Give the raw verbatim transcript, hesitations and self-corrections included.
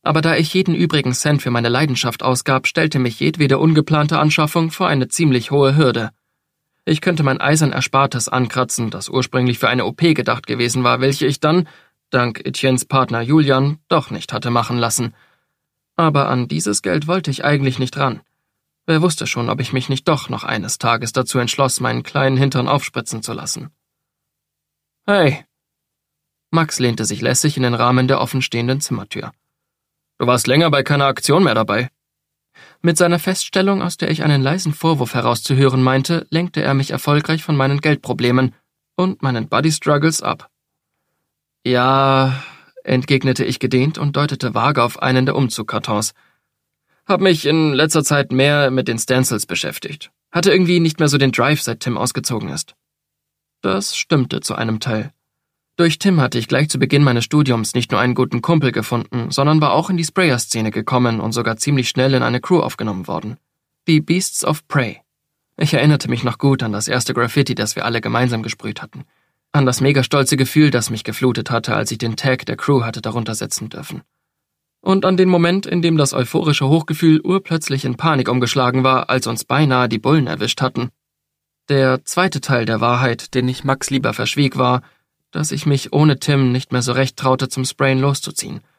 Aber da ich jeden übrigen Cent für meine Leidenschaft ausgab, stellte mich jedwede ungeplante Anschaffung vor eine ziemlich hohe Hürde. Ich könnte mein eisern Erspartes ankratzen, das ursprünglich für eine O P gedacht gewesen war, welche ich dann, dank Etiennes Partner Julian, doch nicht hatte machen lassen. Aber an dieses Geld wollte ich eigentlich nicht ran. Wer wusste schon, ob ich mich nicht doch noch eines Tages dazu entschloss, meinen kleinen Hintern aufspritzen zu lassen. »Hey!« Max lehnte sich lässig in den Rahmen der offenstehenden Zimmertür. »Du warst länger bei keiner Aktion mehr dabei.« Mit seiner Feststellung, aus der ich einen leisen Vorwurf herauszuhören meinte, lenkte er mich erfolgreich von meinen Geldproblemen und meinen Body-Struggles ab. »Ja«, entgegnete ich gedehnt und deutete vage auf einen der Umzugkartons. »Hab mich in letzter Zeit mehr mit den Stencils beschäftigt. Hatte irgendwie nicht mehr so den Drive, seit Tim ausgezogen ist.« Das stimmte zu einem Teil. Durch Tim hatte ich gleich zu Beginn meines Studiums nicht nur einen guten Kumpel gefunden, sondern war auch in die Sprayer-Szene gekommen und sogar ziemlich schnell in eine Crew aufgenommen worden. Die Beasts of Prey. Ich erinnerte mich noch gut an das erste Graffiti, das wir alle gemeinsam gesprüht hatten. An das mega stolze Gefühl, das mich geflutet hatte, als ich den Tag der Crew hatte darunter setzen dürfen. Und an den Moment, in dem das euphorische Hochgefühl urplötzlich in Panik umgeschlagen war, als uns beinahe die Bullen erwischt hatten. Der zweite Teil der Wahrheit, den ich Max lieber verschwieg, war, dass ich mich ohne Tim nicht mehr so recht traute, zum Sprayen loszuziehen.